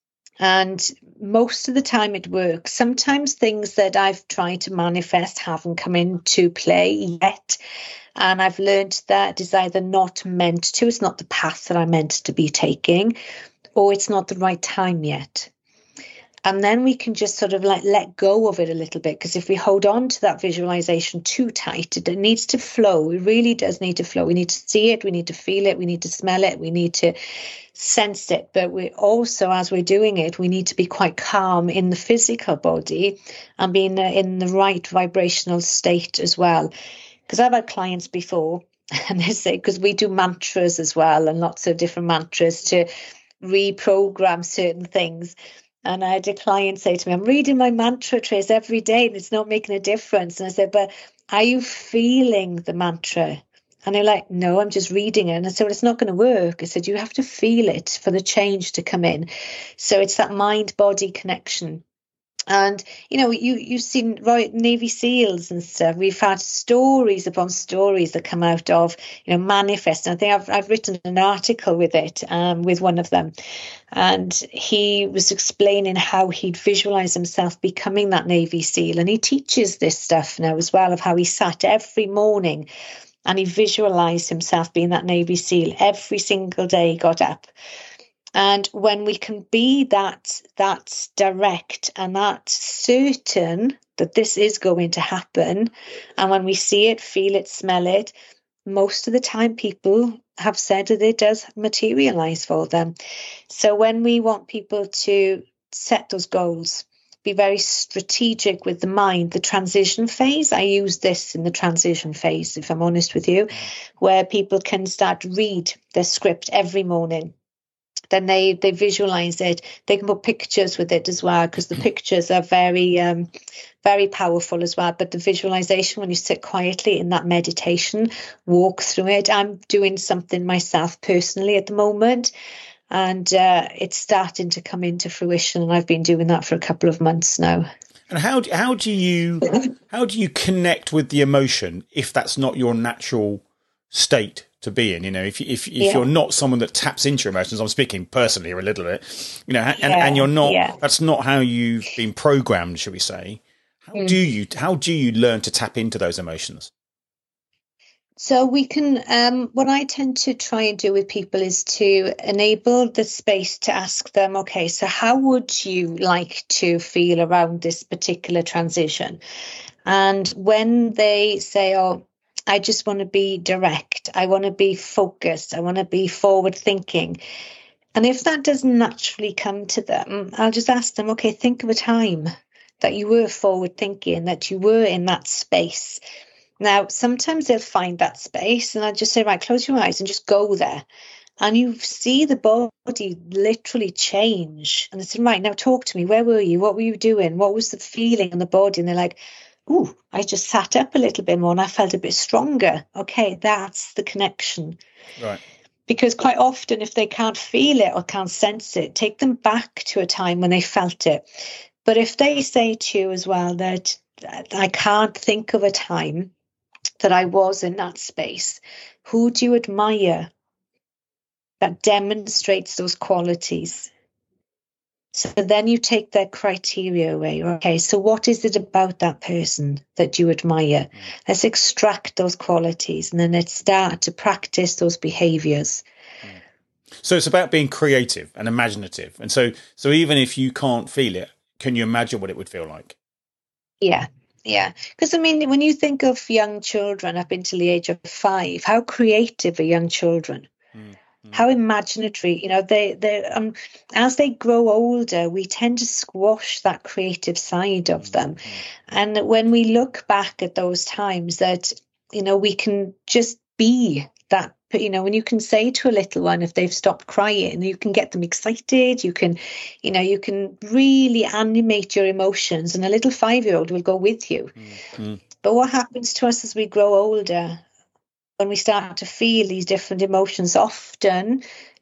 And most of the time it works. Sometimes things that I've tried to manifest haven't come into play yet. And I've learned that is either not meant to, it's not the path that I'm meant to be taking, or it's not the right time yet. And then we can just sort of like let go of it a little bit, because if we hold on to that visualization too tight, it needs to flow. It really does need to flow. We need to see it. We need to feel it. We need to smell it. We need to sense it. But we also, as we're doing it, we need to be quite calm in the physical body and be in the right vibrational state as well. Because I've had clients before, and they say, because we do mantras as well, and lots of different mantras to reprogram certain things. And I had a client say to me, I'm reading my mantra trace every day and it's not making a difference. And I said, but are you feeling the mantra? And they're like, no, I'm just reading it. And I said, well, it's not going to work. I said, you have to feel it for the change to come in. So it's that mind-body connection. And, you've seen Navy SEALs and stuff. We've had stories upon stories that come out of, manifest. And I think I've written an article with it, with one of them. And he was explaining how he'd visualize himself becoming that Navy SEAL. And he teaches this stuff now as well, of how he sat every morning and he visualized himself being that Navy SEAL every single day he got up. And when we can be that direct and that certain that this is going to happen, and when we see it, feel it, smell it, most of the time people have said that it does materialize for them. So when we want people to set those goals, be very strategic with the mind, the transition phase, I use this in the transition phase, if I'm honest with you, where people can start to read their script every morning. Then they visualize it. They can put pictures with it as well, because the pictures are very, very powerful as well. But the visualization, when you sit quietly in that meditation, walk through it. I'm doing something myself personally at the moment, and it's starting to come into fruition. And I've been doing that for a couple of months now. And how do you connect with the emotion if that's not your natural state to be in? You know, if you're not someone that taps into your emotions, I'm speaking personally a little bit, you know, and you're not, that's not how you've been programmed, should we say? How do you learn to tap into those emotions? So we can, what I tend to try and do with people is to enable the space to ask them, okay, so how would you like to feel around this particular transition? And when they say, oh, I just want to be direct, I want to be focused, I want to be forward thinking. And if that doesn't naturally come to them, I'll just ask them, okay, think of a time that you were forward thinking, that you were in that space. Now, sometimes they'll find that space and I just say, right, close your eyes and just go there. And you see the body literally change. And they say, right, now talk to me. Where were you? What were you doing? What was the feeling in the body? And they're like, ooh, I just sat up a little bit more and I felt a bit stronger. Okay, that's the connection. Right. Because quite often, if they can't feel it or can't sense it, take them back to a time when they felt it. But if they say to you as well that I can't think of a time that I was in that space, who do you admire that demonstrates those qualities? So then you take their criteria away. Okay, so what is it about that person that you admire? Let's extract those qualities and then let's start to practice those behaviors. So it's about being creative and imaginative. And so even if you can't feel it, can you imagine what it would feel like? Yeah. Yeah, because I mean, when you think of young children up until the age of 5, how creative are young children? How imaginatory, you know, they as they grow older, we tend to squash that creative side of them. And when we look back at those times that, you know, we can just be that, you know, when you can say to a little one, if they've stopped crying, you can get them excited, you can really animate your emotions, and a little 5-year-old will go with you. But what happens to us as we grow older, when we start to feel these different emotions, often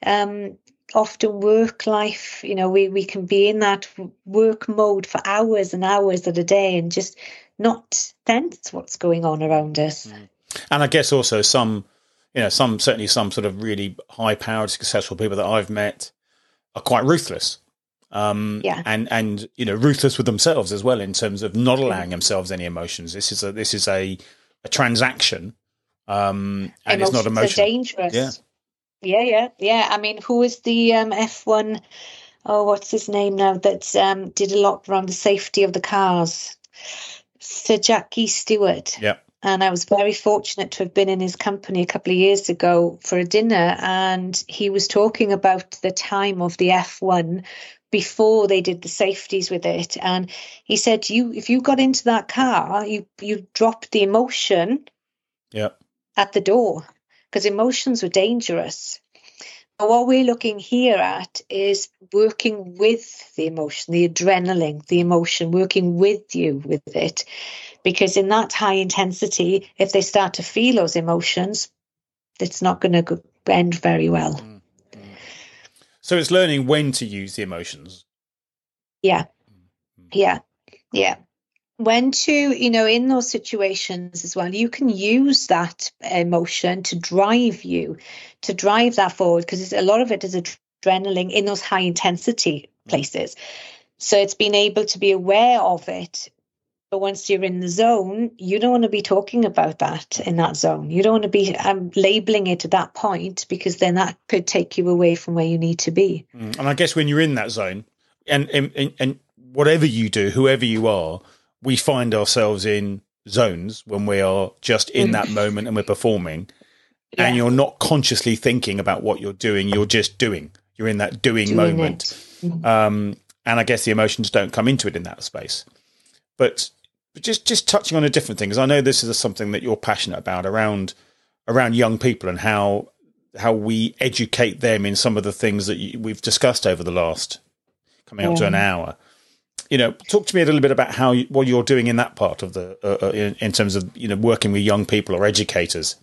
work life, you know, we can be in that work mode for hours and hours at a day and just not sense what's going on around us. And I guess also some sort of really high-powered, successful people that I've met are quite ruthless. And you know, ruthless with themselves as well in terms of not allowing themselves any emotions. This is a transaction. And emotions, it's not emotional. Are dangerous. Yeah. I mean, who is the F1? Oh, what's his name now? That did a lot around the safety of the cars. Sir Jackie Stewart. Yeah. And I was very fortunate to have been in his company a couple of years ago for a dinner, and he was talking about the time of the F1 before they did the safeties with it. And he said, if you got into that car, you dropped the emotion. Yeah. At the door, because emotions were dangerous. But what we're looking here at is working with the emotion, the adrenaline, the emotion, working with you with it. Because in that high intensity, if they start to feel those emotions, it's not going to end very well. So it's learning when to use the emotions. Yeah. When to, you know, in those situations as well, you can use that emotion to drive that forward, because a lot of it is adrenaline in those high intensity places. So it's being able to be aware of it But once you're in the zone, you don't want to be talking about that in that zone. You don't want to be labeling it at that point, because then that could take you away from where you need to be. And I guess when you're in that zone, and whatever you do, whoever you are, we find ourselves in zones when we are just in that moment and we're performing, and you're not consciously thinking about what you're doing. You're just doing. You're in that doing moment. And I guess the emotions don't come into it in that space. But just touching on a different thing, because I know this is something that you're passionate about around young people and how we educate them in some of the things that we've discussed over the last coming up to an hour. Talk to me a little bit about what you're doing in that part of the in terms of working with young people or educators.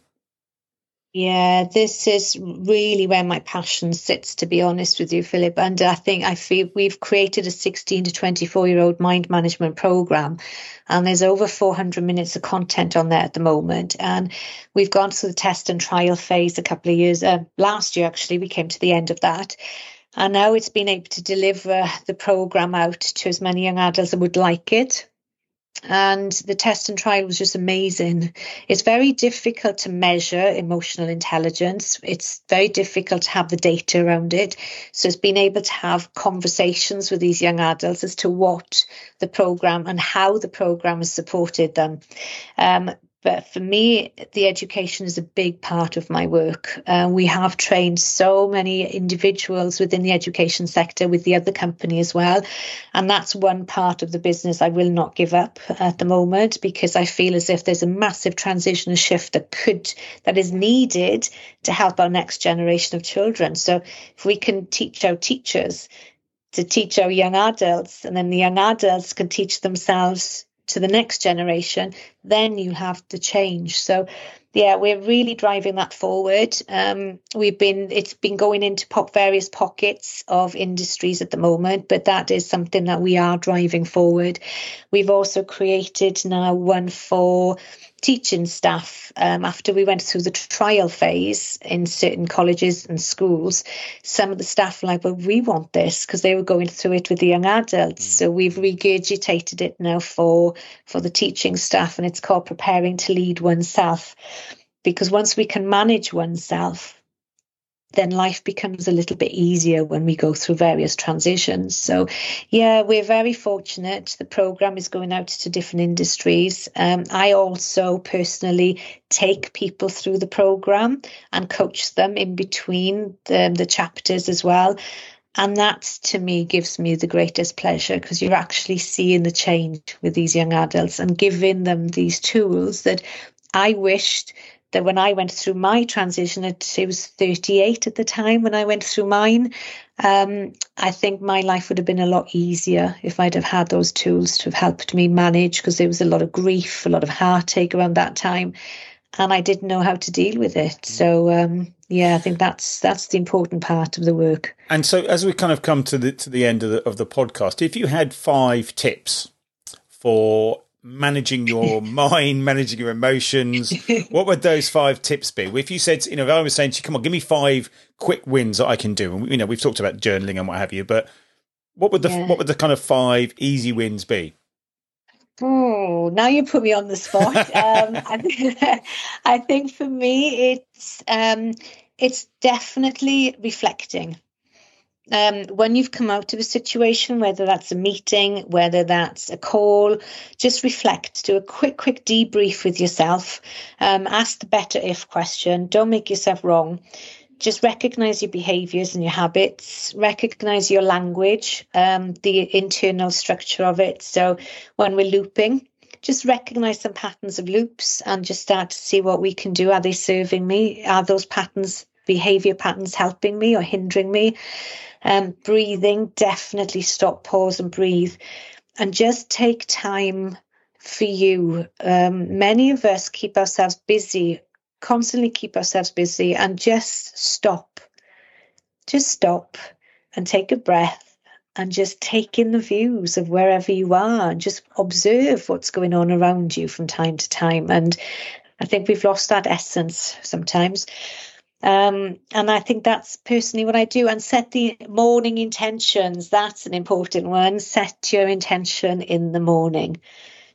Yeah, this is really where my passion sits, to be honest with you, Philip. And I feel we've created a 16 to 24-year-old mind management program, and there's over 400 minutes of content on there at the moment. And we've gone through the test and trial phase a couple of years. Last year, actually, we came to the end of that. And now it's been able to deliver the program out to as many young adults as would like it. And the test and trial was just amazing. It's very difficult to measure emotional intelligence. It's very difficult to have the data around it. So it's been able to have conversations with these young adults as to what the program and how the program has supported them. But for me, the education is a big part of my work. We have trained so many individuals within the education sector with the other company as well. And that's one part of the business I will not give up at the moment, because I feel as if there's a massive transition and shift that is needed to help our next generation of children. So if we can teach our teachers to teach our young adults, and then the young adults can teach themselves to the next generation, then you have the change. So yeah, we're really driving that forward. It's been going into various pockets of industries at the moment, but that is something that we are driving forward. We've also created now one for teaching staff. After we went through the trial phase in certain colleges and schools, some of the staff were like, well, we want this, because they were going through it with the young adults. So we've regurgitated it now for the teaching staff, and it's called Preparing to Lead Oneself. Because once we can manage oneself, then life becomes a little bit easier when we go through various transitions. So, yeah, we're very fortunate. The program is going out to different industries. I also personally take people through the program and coach them in between the chapters as well. And that, to me, gives me the greatest pleasure, because you're actually seeing the change with these young adults and giving them these tools that I wished that when I went through my transition, I was 38 at the time when I went through mine. I think my life would have been a lot easier if I'd have had those tools to have helped me manage, because there was a lot of grief, a lot of heartache around that time, and I didn't know how to deal with it. So, I think that's the important part of the work. And so, as we kind of come to the end of the podcast, if you had 5 tips for managing your mind, managing your emotions, what would those 5 tips be? If you said, if I was saying to you, come on, give me 5 quick wins that I can do, and we've talked about journaling and what have you, but what would the kind of 5 easy wins be? Oh, now you put me on the spot. I think for me, it's definitely reflecting. When you've come out of a situation, whether that's a meeting, whether that's a call, just reflect, do a quick debrief with yourself, ask the better if question, don't make yourself wrong. Just recognize your behaviors and your habits, recognize your language, the internal structure of it. So when we're looping, just recognize some patterns of loops and just start to see what we can do. Are they serving me? Are those behavior patterns helping me or hindering me? Breathing, definitely stop, pause and breathe, and just take time for you. Many of us constantly keep ourselves busy, and just stop and take a breath and just take in the views of wherever you are and just observe what's going on around you from time to time. And I think we've lost that essence sometimes. And I think that's personally what I do. And set the morning intentions. That's an important one. Set your intention in the morning.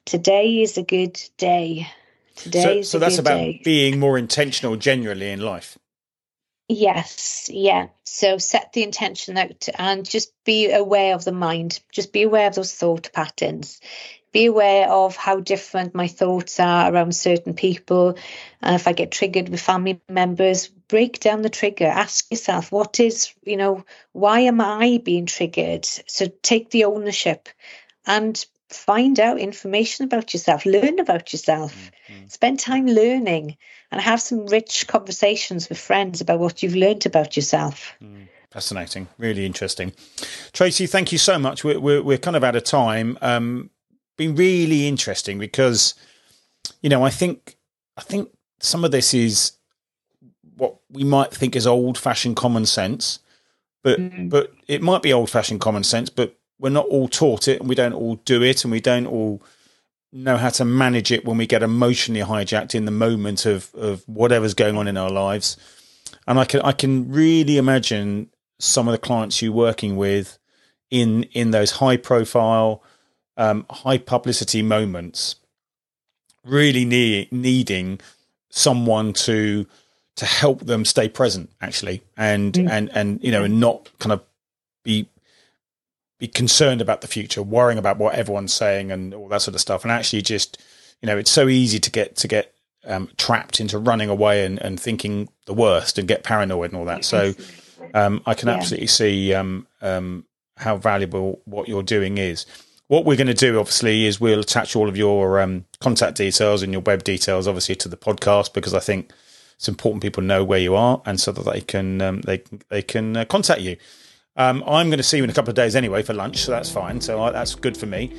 today is a good day. So that's about being more intentional generally in life. Yes, yeah. So set the intention out and just be aware of the mind. Just be aware of those thought patterns. Be aware of how different my thoughts are around certain people. If I get triggered with family members, break down the trigger. Ask yourself, why am I being triggered? So take the ownership and find out information about yourself. Learn about yourself. Spend time learning and have some rich conversations with friends about what you've learned about yourself. Fascinating. Really interesting. Tracy, thank you so much. We're kind of out of time. Been really interesting because, I think some of this is what we might think is old-fashioned common sense, but it might be old-fashioned common sense, but we're not all taught it, and we don't all do it, and we don't all know how to manage it when we get emotionally hijacked in the moment of whatever's going on in our lives. And I can really imagine some of the clients you're working with in those high-profile, high publicity moments, really needing someone to help them stay present, actually, and not kind of be concerned about the future, worrying about what everyone's saying and all that sort of stuff. And actually just, it's so easy to get trapped into running away and thinking the worst and get paranoid and all that. So I can absolutely see how valuable what you're doing is. What we're going to do, obviously, is we'll attach all of your contact details and your web details, obviously, to the podcast, because I think it's important people know where you are, and so that they can contact you. I'm going to see you in a couple of days anyway for lunch, so that's fine. So that's good for me.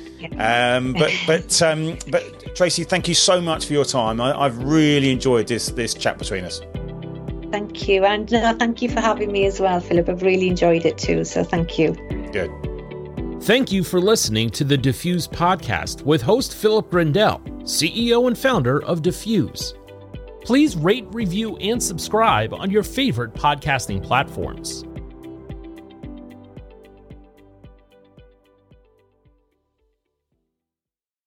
But Tracy, thank you so much for your time. I've really enjoyed this chat between us. Thank you, and thank you for having me as well, Philip. I've really enjoyed it too. So thank you. Good. Thank you for listening to the Diffuse podcast with host Philip Grindell, CEO and founder of Diffuse. Please rate, review, and subscribe on your favorite podcasting platforms.